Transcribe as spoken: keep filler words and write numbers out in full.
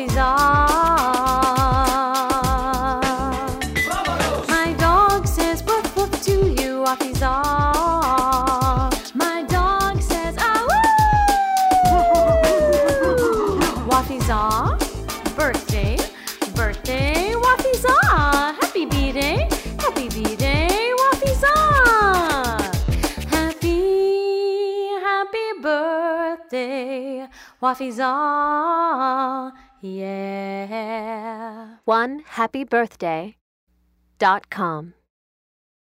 Wafiza. My dog says woof woof to you, Wafiza. My dog says ah woo. Wafiza, birthday, birthday, Wafiza. Happy B-Day, happy B-Day, Wafiza. Happy, happy birthday, Wafiza. Yeah. one happy birthday dot com